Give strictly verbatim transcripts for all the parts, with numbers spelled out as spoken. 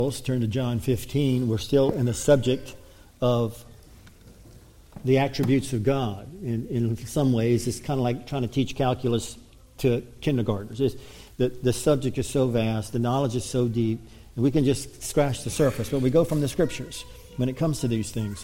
Let's turn to John fifteen. We're still in the subject of the attributes of God. In, in some ways, it's kind of like trying to teach calculus to kindergartners. It's, the, the subject is so vast, the knowledge is so deep, and we can just scratch the surface. But we go from the Scriptures when it comes to these things.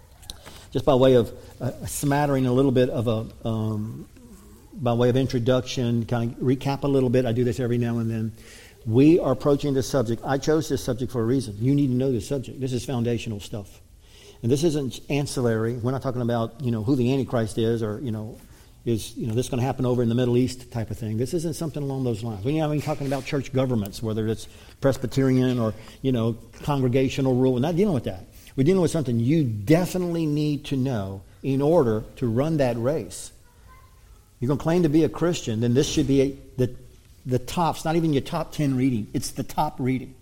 Just by way of uh, smattering a little bit of a, um, by way of introduction, kind of recap a little bit. I do this every now and then. We are approaching this subject. I chose this subject for a reason. You need to know this subject. This is foundational stuff. And this isn't ancillary. We're not talking about, you know, who the Antichrist is or, you know, is, you know, this going to happen over in the Middle East type of thing. This isn't something along those lines. We're not even talking about church governments, whether it's Presbyterian or, you know, congregational rule. We're not dealing with that. We're dealing with something you definitely need to know in order to run that race. You're going to claim to be a Christian, then this should be a, the The top, it's not even your top ten reading. It's the top reading.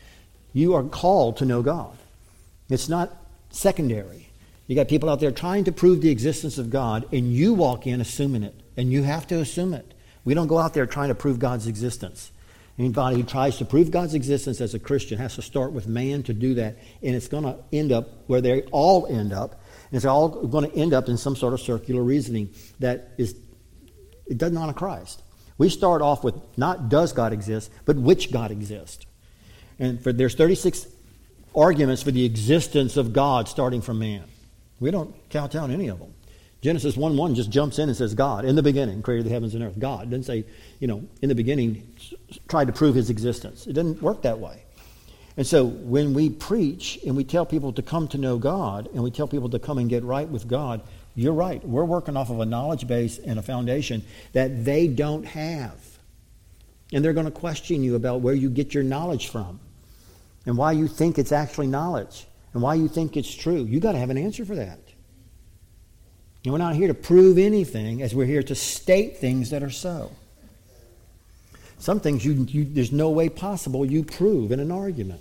You are called to know God. It's not secondary. You got people out there trying to prove the existence of God, and you walk in assuming it. And you have to assume it. We don't go out there trying to prove God's existence. Anybody who tries to prove God's existence as a Christian has to start with man to do that. And it's going to end up where they all end up. And it's all going to end up in some sort of circular reasoning that is, it doesn't honor Christ. We start off with not does God exist, but which God exists. And for, there's thirty-six arguments for the existence of God starting from man. We don't count down any of them. Genesis one one just jumps in and says God, in the beginning, created the heavens and earth. God. It doesn't say, you know, in the beginning, tried to prove his existence. It doesn't work that way. And so when we preach and we tell people to come to know God and we tell people to come and get right with God, you're right. We're working off of a knowledge base and a foundation that they don't have. And they're going to question you about where you get your knowledge from and why you think it's actually knowledge and why you think it's true. You've got to have an answer for that. And we're not here to prove anything as we're here to state things that are so. Some things you, you there's no way possible you prove in an argument.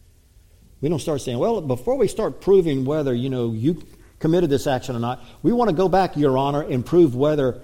We don't start saying, well, before we start proving whether, you know, you committed this action or not, we want to go back, Your Honor, and prove whether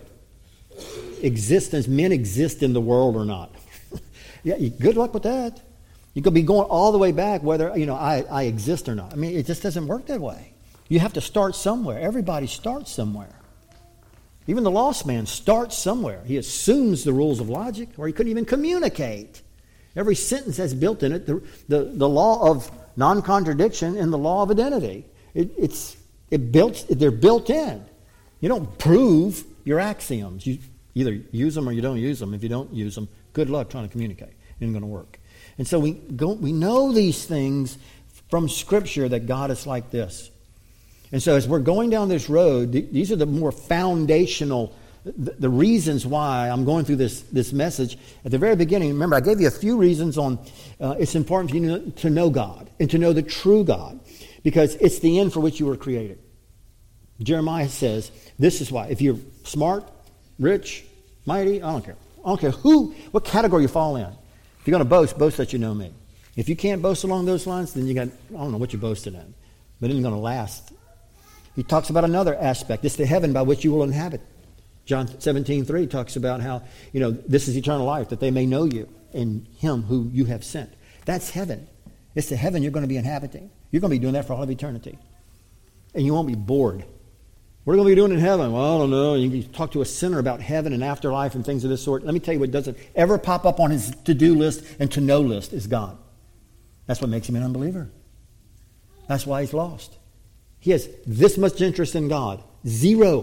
existence, men exist in the world or not. Yeah, good luck with that. You could be going all the way back whether, you know, I, I exist or not. I mean, it just doesn't work that way. You have to start somewhere. Everybody starts somewhere. Even the lost man starts somewhere. He assumes the rules of logic, or he couldn't even communicate. Every sentence has built in it the, the, the law of non-contradiction and the law of identity. It, it's It built, they're built in. You don't prove your axioms. You either use them or you don't use them. If you don't use them, good luck trying to communicate. It ain't going to work. And so we go, we know these things from Scripture that God is like this. And so as we're going down this road, th- these are the more foundational, the, the reasons why I'm going through this, this message. At the very beginning, remember, I gave you a few reasons on uh, it's important for you to know God and to know the true God. Because it's the end for which you were created. Jeremiah says, this is why. If you're smart, rich, mighty, I don't care. I don't care who, what category you fall in. If you're going to boast, boast that you know me. If you can't boast along those lines, then you got, I don't know what you're boasting in. But it ain't going to last. He talks about another aspect. It's the heaven by which you will inhabit. John seventeen three talks about how, you know, this is eternal life, that they may know you and him who you have sent. That's heaven. It's the heaven you're going to be inhabiting. You're going to be doing that for all of eternity. And you won't be bored. What are you going to be doing in heaven? Well, I don't know. You can talk to a sinner about heaven and afterlife and things of this sort. Let me tell you what doesn't ever pop up on his to-do list and to-know list is God. That's what makes him an unbeliever. That's why he's lost. He has this much interest in God. Zero.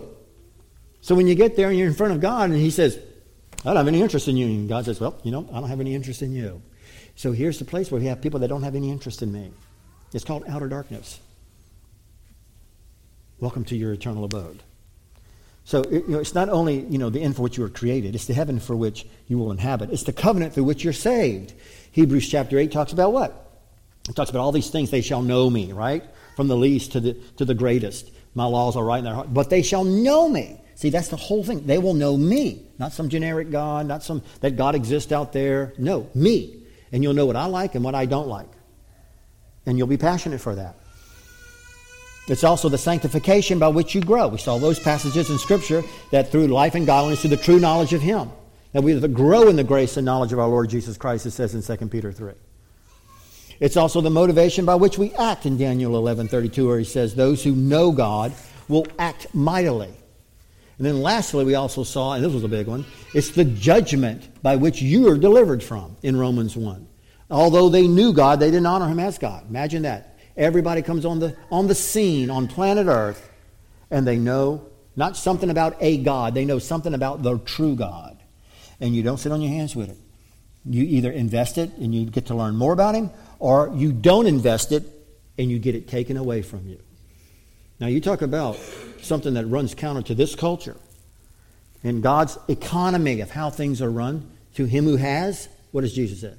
So when you get there and you're in front of God and he says, I don't have any interest in you. And God says, well, you know, I don't have any interest in you. So here's the place where we have people that don't have any interest in me. It's called outer darkness. Welcome to your eternal abode. So it, you know, it's not only, you know, the end for which you were created. It's the heaven for which you will inhabit. It's the covenant through which you're saved. Hebrews chapter eight talks about what? It talks about all these things. They shall know me, right? From the least to the to the greatest. My laws are right in their heart. But they shall know me. See, that's the whole thing. They will know me. Not some generic God. Not some that God exists out there. No, me. And you'll know what I like and what I don't like. And you'll be passionate for that. It's also the sanctification by which you grow. We saw those passages in Scripture that through life and godliness, through the true knowledge of Him, that we grow in the grace and knowledge of our Lord Jesus Christ, it says in Second Peter three. It's also the motivation by which we act in Daniel eleven thirty-two, where he says, those who know God will act mightily. And then lastly, we also saw, and this was a big one, it's the judgment by which you are delivered from in Romans one. Although they knew God, they didn't honor him as God. Imagine that. Everybody comes on the on the scene on planet Earth, and they know not something about a God. They know something about the true God. And you don't sit on your hands with it. You either invest it and you get to learn more about him, or you don't invest it and you get it taken away from you. Now you talk about something that runs counter to this culture. In God's economy of how things are run, to him who has, what does Jesus say?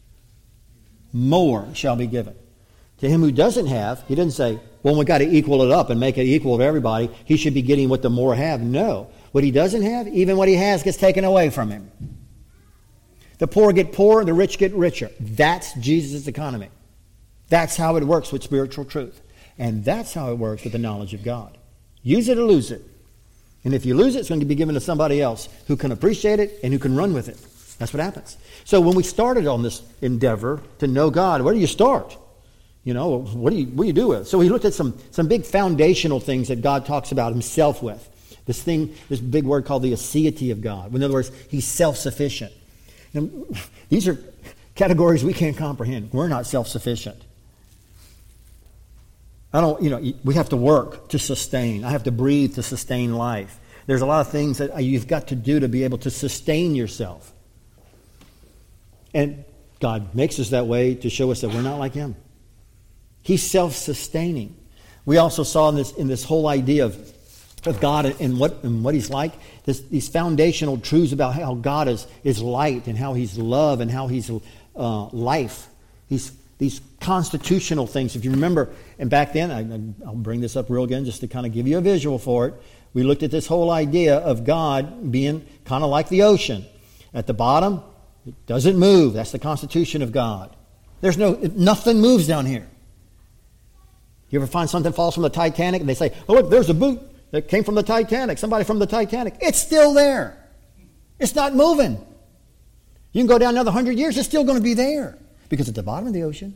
More shall be given. To him who doesn't have, he doesn't say, well, we've got to equal it up and make it equal to everybody. He should be getting what the more have. No. What he doesn't have, even what he has gets taken away from him. The poor get poorer, the rich get richer. That's Jesus' economy. That's how it works with spiritual truth. And that's how it works with the knowledge of God. Use it or lose it. And if you lose it, it's going to be given to somebody else who can appreciate it and who can run with it. That's what happens. So when we started on this endeavor to know God, where do you start? You know, what do you, what do you do with it? So we looked at some, some big foundational things that God talks about himself with. This thing, this big word called the aseity of God. In other words, he's self-sufficient. And these are categories we can't comprehend. We're not self-sufficient. I don't, you know, we have to work to sustain. I have to breathe to sustain life. There's a lot of things that you've got to do to be able to sustain yourself. And God makes us that way to show us that we're not like him. He's self-sustaining. We also saw in this in this whole idea of, of God and what and what he's like, this, these foundational truths about how God is, is light and how he's love and how he's uh, life. He's these constitutional things. If you remember, and back then, I, I'll bring this up real again just to kind of give you a visual for it. We looked at this whole idea of God being kind of like the ocean. At the bottom, it doesn't move. That's the constitution of God. There's no, nothing moves down here. You ever find something falls from the Titanic and they say, oh, look, there's a boot that came from the Titanic. Somebody from the Titanic. It's still there. It's not moving. You can go down another hundred years, it's still going to be there. Because at the bottom of the ocean,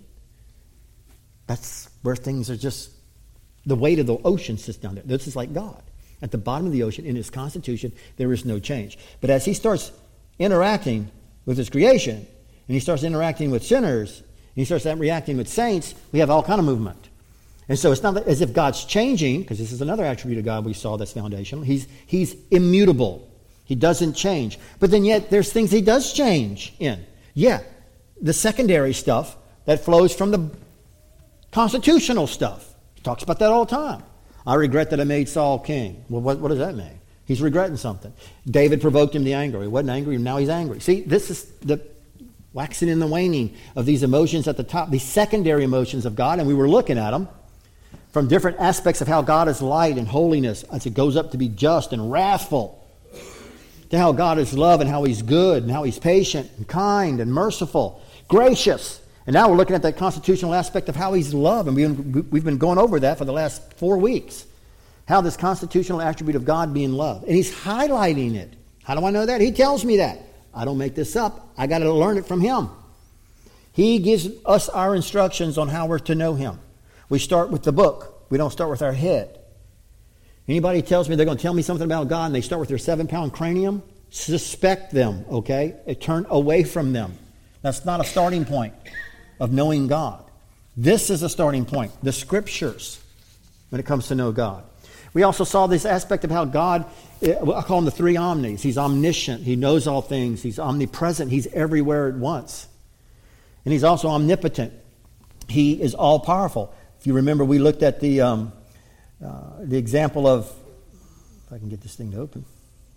that's where things are just, the weight of the ocean sits down there. This is like God. At the bottom of the ocean, in his constitution, there is no change. But as he starts interacting with his creation, and he starts interacting with sinners, and he starts reacting with saints, we have all kind of movement. And so it's not as if God's changing, because this is another attribute of God we saw that's foundational. He's, he's immutable. He doesn't change. But then yet there's things he does change in. Yeah, the secondary stuff that flows from the constitutional stuff. He talks about that all the time. I regret that I made Saul king. Well, what, what does that mean? He's regretting something. David provoked him to anger. He wasn't angry, and now he's angry. See, this is the waxing and the waning of these emotions at the top, these secondary emotions of God, and we were looking at them from different aspects of how God is light and holiness as it goes up to be just and wrathful, to how God is love and how he's good and how he's patient and kind and merciful, gracious. And now we're looking at that constitutional aspect of how he's love, and we've been going over that for the last four weeks. How this constitutional attribute of God being love. And he's highlighting it. How do I know that? He tells me that. I don't make this up. I got to learn it from him. He gives us our instructions on how we're to know him. We start with the book. We don't start with our head. Anybody tells me they're going to tell me something about God and they start with their seven-pound cranium, suspect them, okay? Turn away from them. That's not a starting point of knowing God. This is a starting point. The Scriptures, when it comes to know God. We also saw this aspect of how God, I call him the three omnis. He's omniscient. He knows all things. He's omnipresent. He's everywhere at once. And he's also omnipotent. He is all-powerful. If you remember, we looked at the um, uh, the example of, if I can get this thing to open,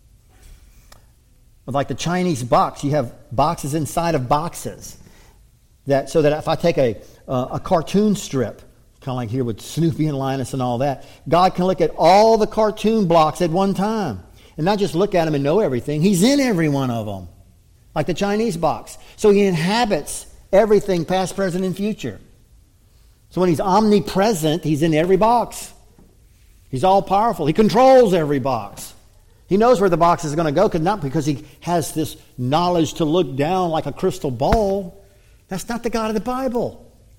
of like the Chinese box. You have boxes inside of boxes. That so that if I take a uh, a cartoon strip, kind of like here with Snoopy and Linus and all that, God can look at all the cartoon blocks at one time. And not just look at them and know everything. He's in every one of them. Like the Chinese box. So he inhabits everything past, present, and future. So when he's omnipresent, he's in every box. He's all powerful. He controls every box. He knows where the box is going to go, not because he has this knowledge to look down like a crystal ball. That's not the God of the Bible.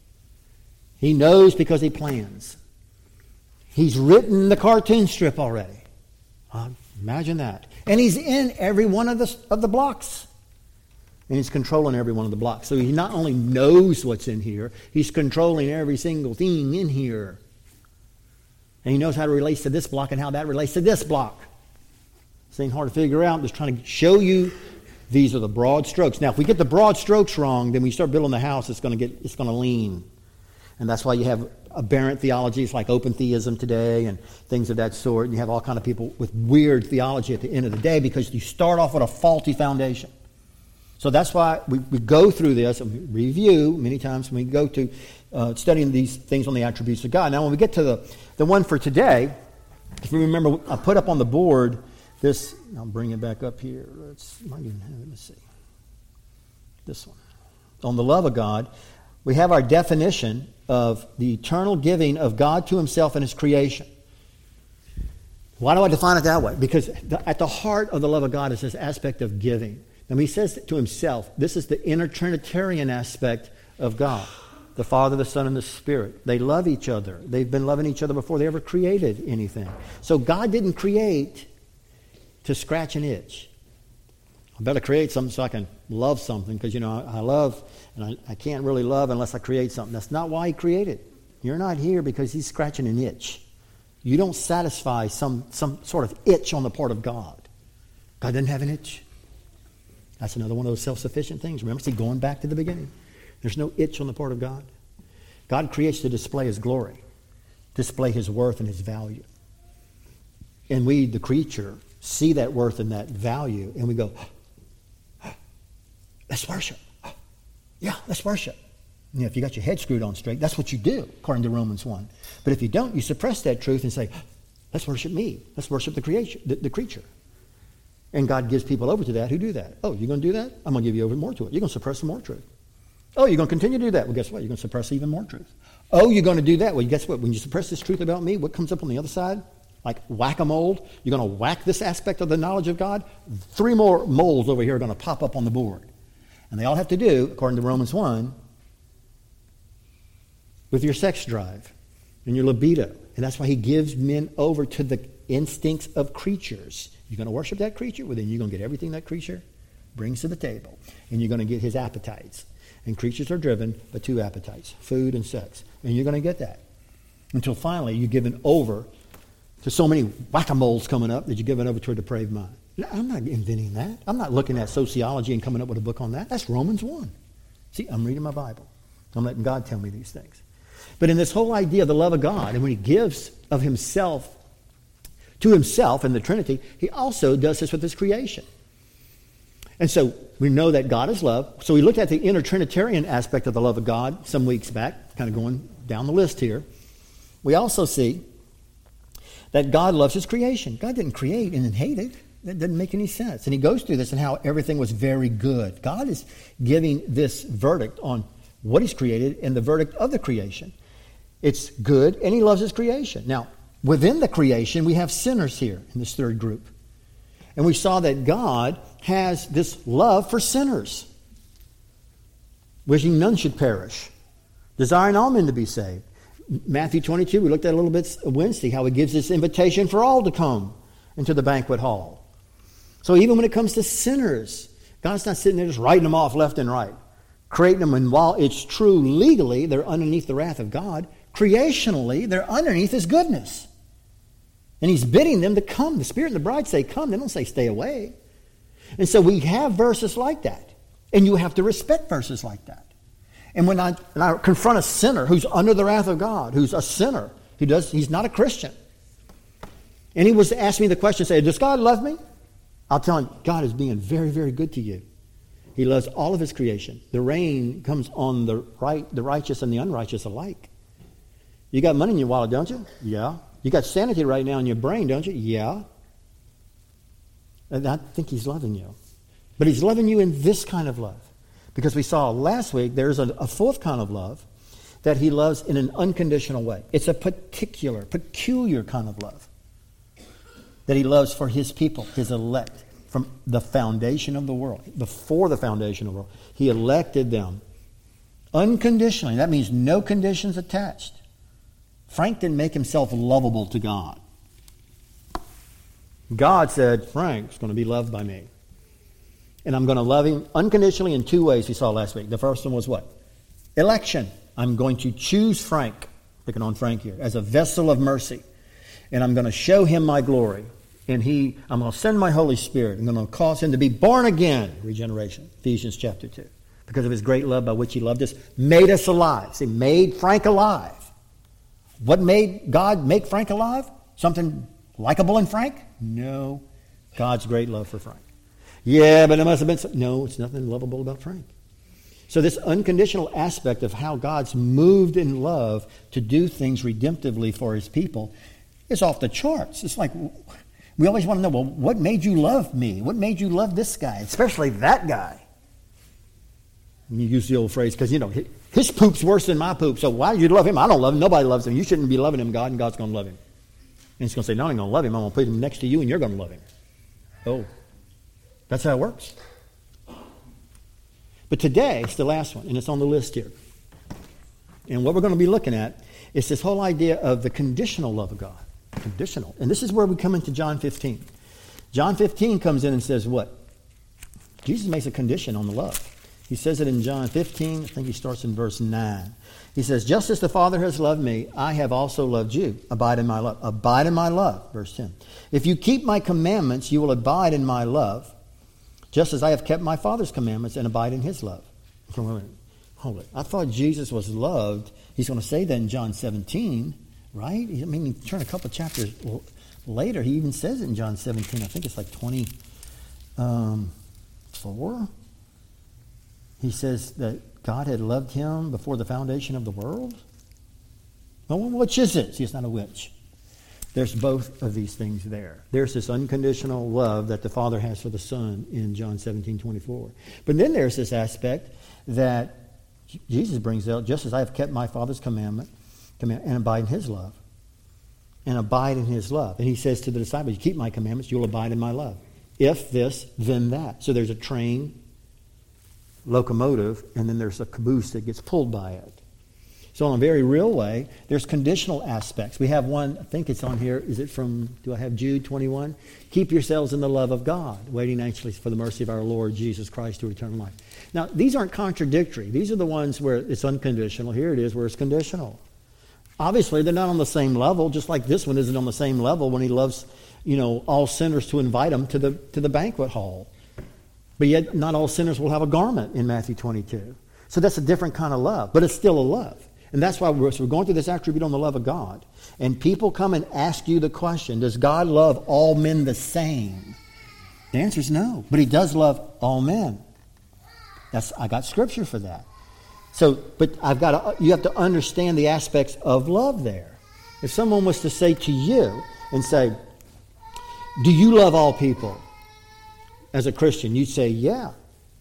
He knows because he plans. He's written the cartoon strip already. Uh, imagine that. And he's in every one of the, of the blocks. And he's controlling every one of the blocks. So he not only knows what's in here, he's controlling every single thing in here. And he knows how to relate to this block and how that relates to this block. This ain't hard to figure out. I'm just trying to show you these are the broad strokes. Now, if we get the broad strokes wrong, then when you start building the house, it's going to get it's going to lean. And that's why you have aberrant theologies like open theism today and things of that sort. And you have all kind of people with weird theology at the end of the day because you start off with a faulty foundation. So that's why we, we go through this and we review many times when we go to uh, studying these things on the attributes of God. Now, when we get to the, the one for today, if you remember, I put up on the board this, I'll bring it back up here. Let's, might even have it, let's see. This one. On the love of God, we have our definition of the eternal giving of God to himself and his creation. Why do I define it that way? Because the, at the heart of the love of God is this aspect of giving. And he says to himself, this is the inner Trinitarian aspect of God. The Father, the Son, and the Spirit. They love each other. They've been loving each other before they ever created anything. So God didn't create to scratch an itch. I better create something so I can love something because, you know, I, I love and I, I can't really love unless I create something. That's not why he created. You're not here because he's scratching an itch. You don't satisfy some, some sort of itch on the part of God. God didn't have an itch. That's another one of those self-sufficient things. Remember, see, going back to the beginning. There's no itch on the part of God. God creates to display his glory, display his worth and his value. And we, the creature, see that worth and that value, and we go, let's worship. Yeah, let's worship. You know, if you got your head screwed on straight, that's what you do, according to Romans one. But if you don't, you suppress that truth and say, let's worship me. Let's worship the creation, the, the creature. And God gives people over to that who do that. Oh, you're going to do that? I'm going to give you over more to it. You're going to suppress some more truth. Oh, you're going to continue to do that? Well, guess what? You're going to suppress even more truth. Oh, you're going to do that? Well, guess what? When you suppress this truth about me, what comes up on the other side? Like whack-a-mole. You're going to whack this aspect of the knowledge of God. Three more moles over here are going to pop up on the board. And they all have to do, according to Romans one, with your sex drive and your libido. And that's why he gives men over to the instincts of creatures. You're going to worship that creature? Well, then you're going to get everything that creature brings to the table. And you're going to get his appetites. And creatures are driven by two appetites, food and sex. And you're going to get that. Until finally you're given over to so many whack-a-moles coming up that you're given over to a depraved mind. Now, I'm not inventing that. I'm not looking at sociology and coming up with a book on that. That's Romans one. See, I'm reading my Bible. I'm letting God tell me these things. But in this whole idea of the love of God, and when he gives of himself to himself in the Trinity, he also does this with his creation. And so we know that God is love. So we looked at the inner Trinitarian aspect of the love of God some weeks back, kind of going down the list here. We also see that God loves his creation. God didn't create and then hate it. That doesn't make any sense. And he goes through this and how everything was very good. God is giving this verdict on what he's created and the verdict of the creation. It's good, and he loves his creation. Now, within the creation, we have sinners here in this third group. And we saw that God has this love for sinners, wishing none should perish, desiring all men to be saved. Matthew twenty-two, we looked at a little bit Wednesday, how he gives this invitation for all to come into the banquet hall. So even when it comes to sinners, God's not sitting there just writing them off left and right, creating them, and while it's true legally, they're underneath the wrath of God, creationally, they're underneath his goodness. And he's bidding them to come. The Spirit and the bride say come. They don't say stay away. And so we have verses like that. And you have to respect verses like that. And when I, when I confront a sinner who's under the wrath of God, who's a sinner, he does, he's not a Christian, and he was to ask me the question, say, does God love me? I'll tell him, God is being very, very good to you. He loves all of his creation. The rain comes on the right, the righteous and the unrighteous alike. You got money in your wallet, don't you? Yeah. You got sanity right now in your brain, don't you? Yeah. And I think he's loving you. But he's loving you in this kind of love. Because we saw last week there's a, a fourth kind of love that he loves in an unconditional way. It's a particular, peculiar kind of love that he loves for his people, his elect, from the foundation of the world. Before the foundation of the world, he elected them Unconditionally. That means no conditions attached. Frank didn't make himself lovable to God. God said, Frank's going to be loved by me. And I'm going to love him unconditionally in two ways we saw last week. The first one was what? Election. I'm going to choose Frank, picking on Frank here, as a vessel of mercy. And I'm going to show him my glory. And he, I'm going to send my Holy Spirit. I'm going to cause him to be born again. Regeneration. Ephesians chapter two. Because of his great love by which he loved us, made us alive. See, made Frank alive. What made God make Frank alive? Something likable in Frank? No. God's great love for Frank. Yeah, but it must have been some... No, it's nothing lovable about Frank. So this unconditional aspect of how God's moved in love to do things redemptively for his people is off the charts. It's like, we always want to know, well, what made you love me? What made you love this guy? Especially that guy. And you use the old phrase, because, you know, his poop's worse than my poop, so why do you love him? I don't love him. Nobody loves him. You shouldn't be loving him, God, and God's going to love him. And he's going to say, no, I'm going to love him. I'm going to put him next to you, and you're going to love him. Oh, that's how it works. But today, it's the last one, and it's on the list here. And what we're going to be looking at is this whole idea of the conditional love of God. Conditional. And this is where we come into John fifteen. John fifteen comes in and says what? Jesus makes a condition on the love. He says it in John fifteen. I think he starts in verse nine. He says, just as the Father has loved me, I have also loved you. Abide in my love. Abide in my love. Verse ten. If you keep my commandments, you will abide in my love, just as I have kept my Father's commandments and abide in his love. Hold it. I thought Jesus was loved. He's going to say that in John seventeen, right? I mean, you turn a couple chapters later, he even says it in John seventeen. I think it's like twenty-four. He says that God had loved him before the foundation of the world. Well, which is it? See, it's not a which. There's both of these things there. There's this unconditional love that the Father has for the Son in John seventeen twenty-four. But then there's this aspect that Jesus brings out, just as I have kept my Father's commandment, command, and abide in his love. And abide in his love. And he says to the disciples, you keep my commandments, you'll abide in my love. If this, then that. So there's a train, locomotive, and then there's a caboose that gets pulled by it. So in a very real way, there's conditional aspects. We have one, I think it's on here. Is it from, do I have Jude twenty-one? Keep yourselves in the love of God, waiting anxiously for the mercy of our Lord Jesus Christ to eternal life. Now, these aren't contradictory. These are the ones where it's unconditional. Here it is where it's conditional. Obviously, they're not on the same level, just like this one isn't on the same level when he loves, you know, all sinners to invite them to the to the banquet hall. But yet, not all sinners will have a garment in Matthew twenty-two. So that's a different kind of love, but it's still a love. And that's why we're, so we're going through this attribute on the love of God. And people come and ask you the question, does God love all men the same? The answer is no. But he does love all men. That's I got scripture for that. So, but I've got to, you have to understand the aspects of love there. If someone was to say to you and say, do you love all people? As a Christian, you'd say, yeah.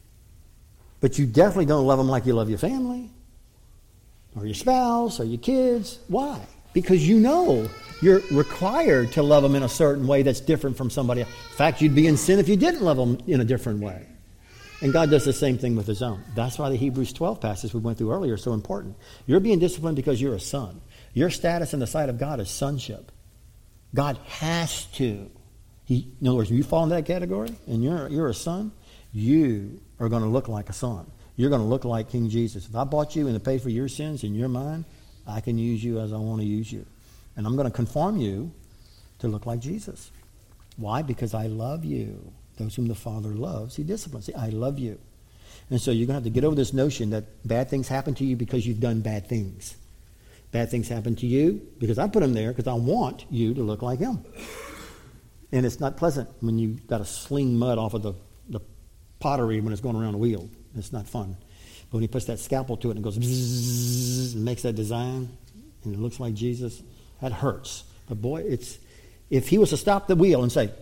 But you definitely don't love them like you love your family or your spouse or your kids. Why? Because you know you're required to love them in a certain way that's different from somebody else. In fact, you'd be in sin if you didn't love them in a different way. And God does the same thing with his own. That's why the Hebrews twelve passage we went through earlier is so important. You're being disciplined because you're a son. Your status in the sight of God is sonship. God has to. He, in other words, if you fall in that category and you're, you're a son, you are going to look like a son. You're going to look like King Jesus. If I bought you and to pay for your sins and you're mine, I can use you as I want to use you. And I'm going to conform you to look like Jesus. Why? Because I love you. Those whom the Father loves, he disciplines. See, I love you. And so you're going to have to get over this notion that bad things happen to you because you've done bad things. Bad things happen to you because I put him there because I want you to look like him. And it's not pleasant when you've got to sling mud off of the, the pottery when it's going around the wheel. It's not fun. But when he puts that scalpel to it and goes bzzz, and makes that design and it looks like Jesus, that hurts. But boy, it's if he was to stop the wheel and say,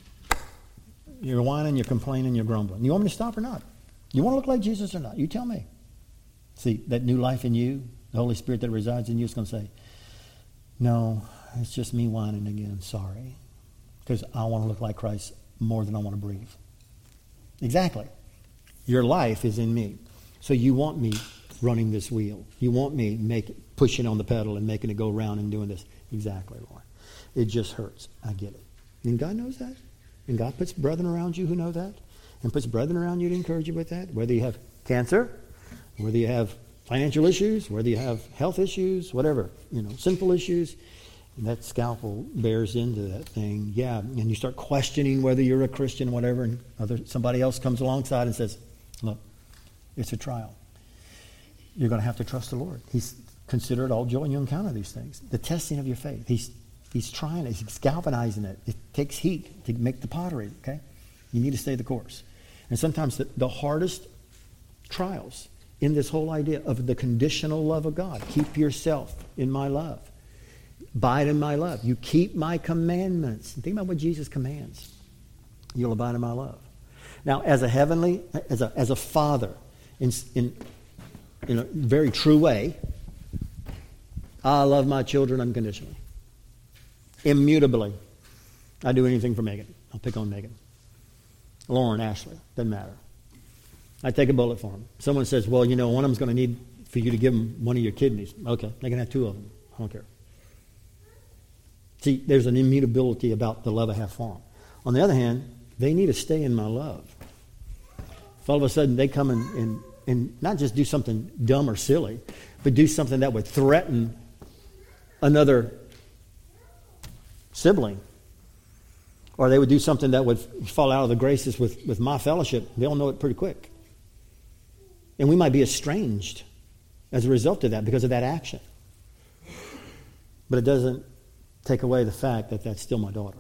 you're whining, you're complaining, you're grumbling. You want me to stop or not? You want to look like Jesus or not? You tell me. See, that new life in you, the Holy Spirit that resides in you is going to say, no, it's just me whining again. Sorry. Because I want to look like Christ more than I want to breathe. Exactly. Your life is in me. So you want me running this wheel. You want me make, pushing on the pedal and making it go around and doing this. Exactly, Lord. It just hurts. I get it. And God knows that. And God puts brethren around you who know that. And puts brethren around you to encourage you with that. Whether you have cancer, whether you have financial issues, whether you have health issues, whatever, you know, sinful issues. And that scalpel bears into that thing. Yeah, and you start questioning whether you're a Christian, whatever, and other somebody else comes alongside and says, look, it's a trial. You're going to have to trust the Lord. He's considered all joy when you encounter these things. The testing of your faith. He's he's trying it. He's galvanizing it. It takes heat to make the pottery, okay? You need to stay the course. And sometimes the, the hardest trials in this whole idea of the conditional love of God. Keep yourself in my love. Abide in my love. You keep my commandments. Think about what Jesus commands. You'll abide in my love. Now, as a heavenly, as a as a father, in in in a very true way, I love my children unconditionally, immutably. I do anything for Megan. I'll pick on Megan, Lauren, Ashley. Doesn't matter. I take a bullet for them. Someone says, "Well, you know, one of them's going to need for you to give them one of your kidneys." Okay, they can have two of them. I don't care. See, there's an immutability about the love I have for them. On the other hand, they need to stay in my love. If all of a sudden they come and, and, and not just do something dumb or silly, but do something that would threaten another sibling, or they would do something that would fall out of the graces with, with my fellowship, they'll know it pretty quick. And we might be estranged as a result of that because of that action. But it doesn't take away the fact that that's still my daughter.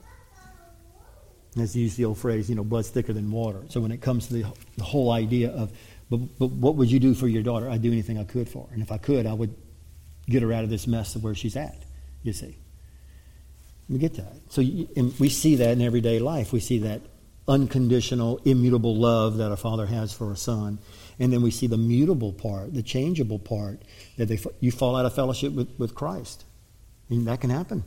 Let's use the old phrase, you know, blood's thicker than water. So when it comes to the, the whole idea of, but, but what would you do for your daughter? I'd do anything I could for her. And if I could, I would get her out of this mess of where she's at, you see. We get that. So you, and we see that in everyday life. We see that unconditional, immutable love that a father has for a son. And then we see the mutable part, the changeable part, that they, you fall out of fellowship with, with Christ. And that can happen.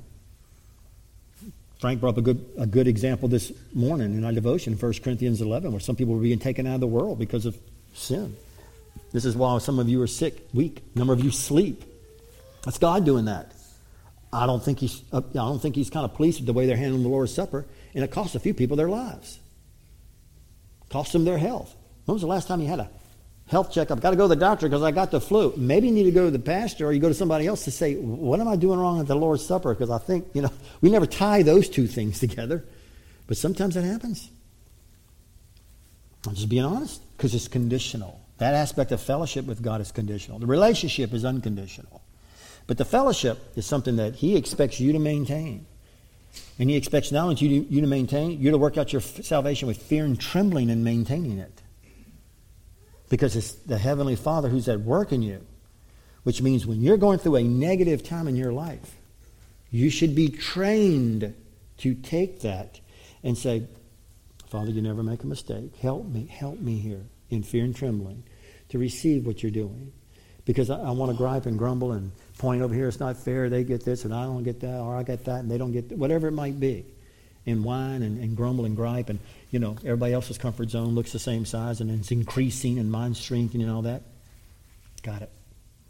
Frank brought up a good a good example this morning in our devotion, First Corinthians eleven, where some people were being taken out of the world because of sin. This is why some of you are sick, weak. A number of you sleep. That's God doing that. I don't think he's I don't think he's kind of pleased with the way they're handling the Lord's Supper, and it cost a few people their lives. Cost them their health. When was the last time you had a health checkup? Got to go to the doctor because I got the flu. Maybe you need to go to the pastor, or you go to somebody else to say, what am I doing wrong at the Lord's Supper? Because I think, you know, we never tie those two things together. But sometimes it happens. I'm just being honest, because it's conditional. That aspect of fellowship with God is conditional. The relationship is unconditional. But the fellowship is something that he expects you to maintain. And he expects not only you to, you to maintain, you to work out your salvation with fear and trembling in maintaining it. Because it's the Heavenly Father who's at work in you. Which means when you're going through a negative time in your life, you should be trained to take that and say, Father, you never make a mistake. Help me, help me here in fear and trembling to receive what you're doing. Because I, I want to gripe and grumble and point over here, it's not fair, they get this and I don't get that, or I get that and they don't get that, whatever it might be. And whine and, and grumble and gripe, and you know, everybody else's comfort zone looks the same size and it's increasing and mine's shrinking and all that. Got it.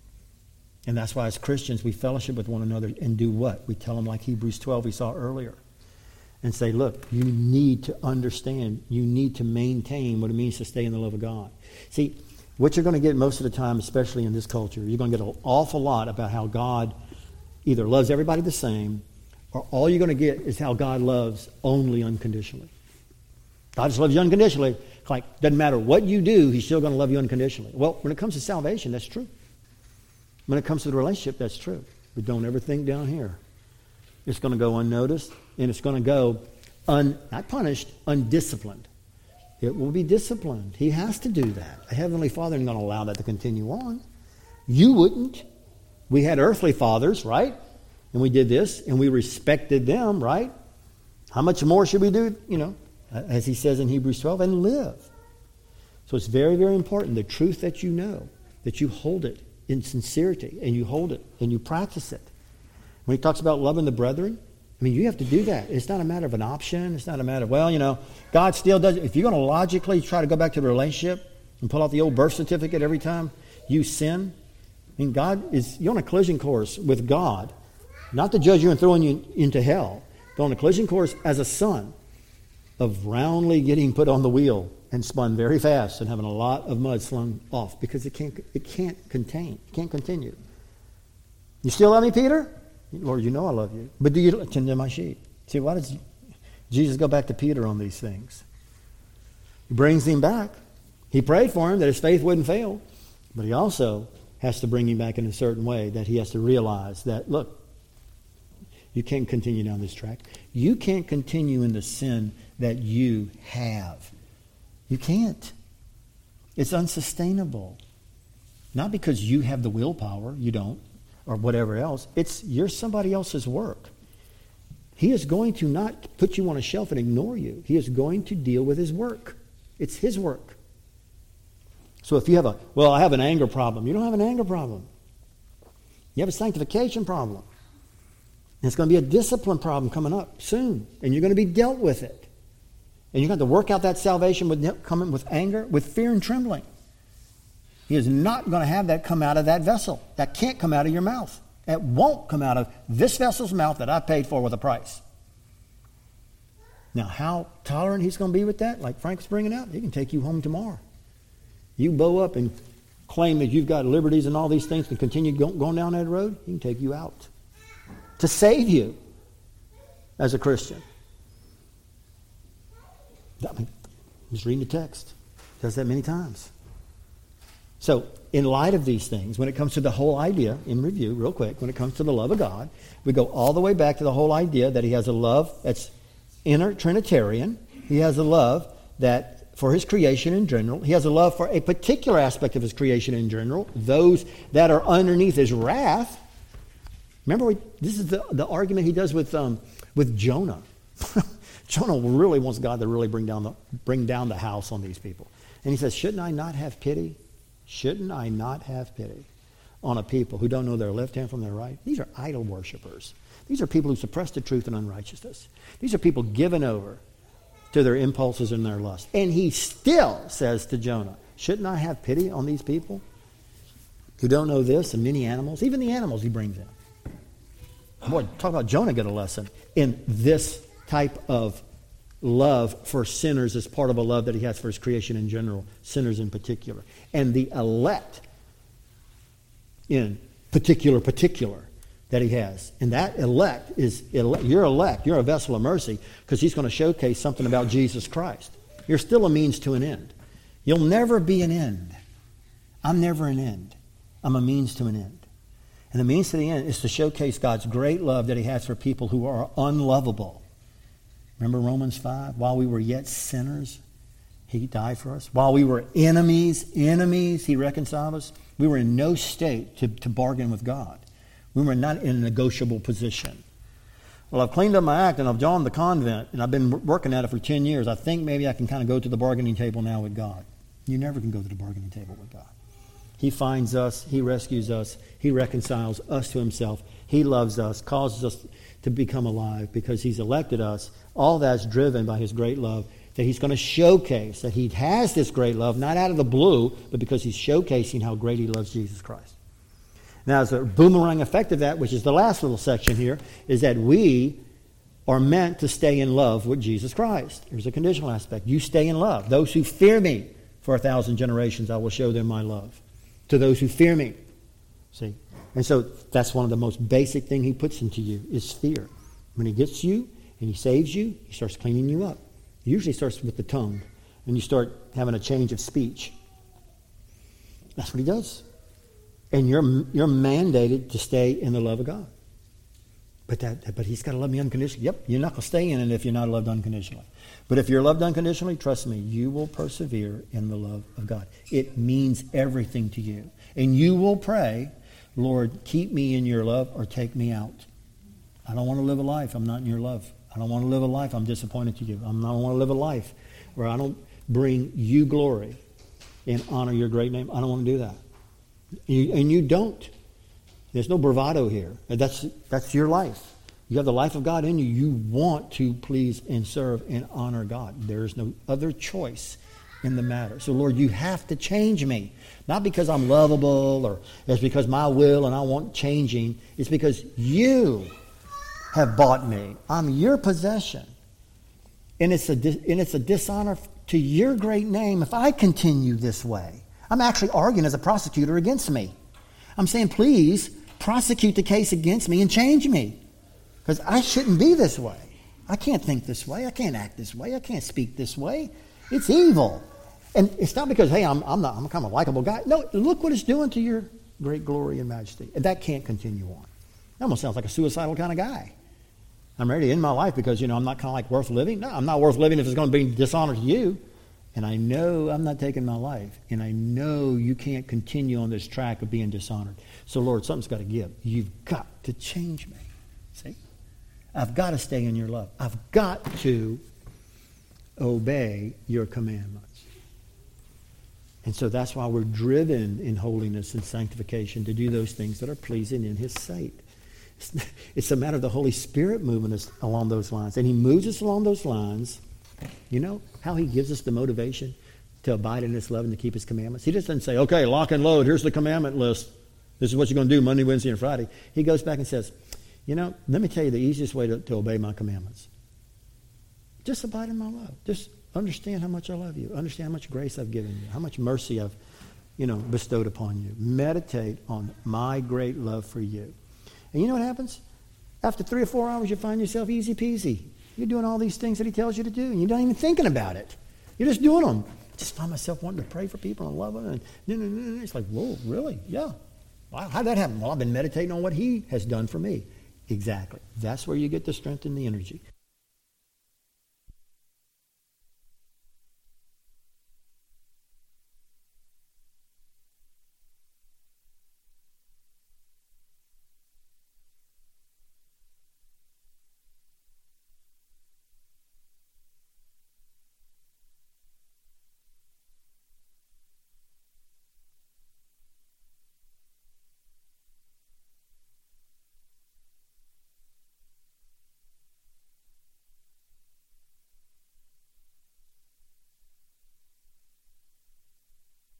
And that's why as Christians we fellowship with one another and do what? We tell them like Hebrews twelve we saw earlier. And say, look, you need to understand, you need to maintain what it means to stay in the love of God. See, what you're going to get most of the time, especially in this culture, you're going to get an awful lot about how God either loves everybody the same, or all you're going to get is how God loves only unconditionally. God just loves you unconditionally. Like, doesn't matter what you do, he's still going to love you unconditionally. Well, when it comes to salvation, that's true. When it comes to the relationship, that's true. But don't ever think down here. It's going to go unnoticed, and it's going to go, un, not punished, undisciplined. It will be disciplined. He has to do that. A Heavenly Father isn't going to allow that to continue on. You wouldn't. We had earthly fathers, right? And we did this, and we respected them, right? How much more should we do, you know, as he says in Hebrews twelve, and live? So it's very, very important, the truth that you know, that you hold it in sincerity, and you hold it, and you practice it. When he talks about loving the brethren, I mean, you have to do that. It's not a matter of an option. It's not a matter of, well, you know, God still does it. If you're going to logically try to go back to the relationship and pull out the old birth certificate every time, you sin, I mean, God is, you're on a collision course with God, not to judge you and throwing you into hell, but on a collision course as a son of roundly getting put on the wheel and spun very fast and having a lot of mud slung off because it can't, it can't contain, it can't continue. You still love me, Peter? Lord, you know I love you. But do you tend to my sheep? See, why does Jesus go back to Peter on these things? He brings him back. He prayed for him that his faith wouldn't fail. But he also has to bring him back in a certain way that he has to realize that, look, you can't continue down this track. You can't continue in the sin that you have. You can't. It's unsustainable. Not because you have the willpower, you don't, or whatever else. It's you're somebody else's work. He is going to not put you on a shelf and ignore you. He is going to deal with his work. It's his work. So if you have a, well, I have an anger problem. You don't have an anger problem. You have a sanctification problem. And it's going to be a discipline problem coming up soon. And you're going to be dealt with it. And you're going to have to work out that salvation with coming with anger, with fear and trembling. He is not going to have that come out of that vessel. That can't come out of your mouth. It won't come out of this vessel's mouth that I paid for with a price. Now, how tolerant he's going to be with that, like Frank's bringing out, he can take you home tomorrow. You bow up and claim that you've got liberties and all these things and continue go, going down that road, he can take you out to save you as a Christian. I mean, just reading the text. Does that many times. So, in light of these things, when it comes to the whole idea, in review, real quick, when it comes to the love of God, we go all the way back to the whole idea that he has a love that's inner Trinitarian. He has a love that for his creation in general. He has a love for a particular aspect of his creation in general, those that are underneath his wrath. Remember, we, this is the, the argument he does with um, with Jonah. Jonah really wants God to really bring down the bring down the house on these people. And he says, shouldn't I not have pity? Shouldn't I not have pity on a people who don't know their left hand from their right? These are idol worshipers. These are people who suppress the truth and unrighteousness. These are people given over to their impulses and their lust. And he still says to Jonah, shouldn't I have pity on these people who don't know this, and many animals, even the animals he brings in. Boy, talk about Jonah get a lesson in this type of love for sinners as part of a love that he has for his creation in general, sinners in particular. And the elect in particular, particular that he has. And that elect is, you're elect, you're a vessel of mercy because he's going to showcase something about Jesus Christ. You're still a means to an end. You'll never be an end. I'm never an end. I'm a means to an end. And the means to the end is to showcase God's great love that he has for people who are unlovable. Remember Romans five? While we were yet sinners, he died for us. While we were enemies, enemies, he reconciled us. We were in no state to, to bargain with God. We were not in a negotiable position. Well, I've cleaned up my act and I've joined the convent and I've been working at it for ten years. I think maybe I can kind of go to the bargaining table now with God. You never can go to the bargaining table with God. He finds us. He rescues us. He reconciles us to himself. He loves us, causes us to become alive because he's elected us. All that's driven by his great love that he's going to showcase that he has this great love, not out of the blue, but because he's showcasing how great he loves Jesus Christ. Now, as a boomerang effect of that, which is the last little section here, is that we are meant to stay in love with Jesus Christ. Here's a conditional aspect. You stay in love. Those who fear me for a thousand generations, I will show them my love. To those who fear me. See? And so that's one of the most basic things he puts into you is fear. When he gets you and he saves you, he starts cleaning you up. It usually starts with the tongue. And you start having a change of speech. That's what he does. And you're you're mandated to stay in the love of God. But that but he's got to love me unconditionally. Yep, you're not going to stay in it if you're not loved unconditionally. But if you're loved unconditionally, trust me, you will persevere in the love of God. It means everything to you. And you will pray, Lord, keep me in your love or take me out. I don't want to live a life I'm not in your love. I don't want to live a life I'm disappointed to you. I don't want to live a life where I don't bring you glory and honor your great name. I don't want to do that. You, and you don't. There's no bravado here. That's that's your life. You have the life of God in you. You want to please and serve and honor God. There is no other choice in the matter. So, Lord, you have to change me. Not because I'm lovable or it's because my will and I want changing. It's because you have bought me. I'm your possession. And it's a, and it's a dishonor to your great name if I continue this way. I'm actually arguing as a prosecutor against me. I'm saying, please prosecute the case against me and change me. Because I shouldn't be this way. I can't think this way. I can't act this way. I can't speak this way. It's evil. And it's not because, hey, I'm, I'm not, I'm kind of a likable guy. No, look what it's doing to your great glory and majesty. And that can't continue on. That almost sounds like a suicidal kind of guy. I'm ready to end my life because, you know, I'm not kind of like worth living. No, I'm not worth living if it's going to be dishonor to you. And I know I'm not taking my life. And I know you can't continue on this track of being dishonored. So, Lord, something's got to give. You've got to change me. See? I've got to stay in your love. I've got to obey your commandments. And so that's why we're driven in holiness and sanctification to do those things that are pleasing in his sight. It's, it's a matter of the Holy Spirit moving us along those lines. And he moves us along those lines. You know how he gives us the motivation to abide in his love and to keep his commandments? He just doesn't say, okay, lock and load. Here's the commandment list. This is what you're going to do Monday, Wednesday, and Friday. He goes back and says, you know, let me tell you the easiest way to, to obey my commandments. Just abide in my love. Just understand how much I love you. Understand how much grace I've given you. How much mercy I've, you know, bestowed upon you. Meditate on my great love for you. And you know what happens? After three or four hours, you find yourself easy peasy. You're doing all these things that he tells you to do, and you're not even thinking about it. You're just doing them. I just find myself wanting to pray for people and love them. And it's like, whoa, really? Yeah. Wow, how'd that happen? Well, I've been meditating on what he has done for me. Exactly. That's where you get the strength and the energy.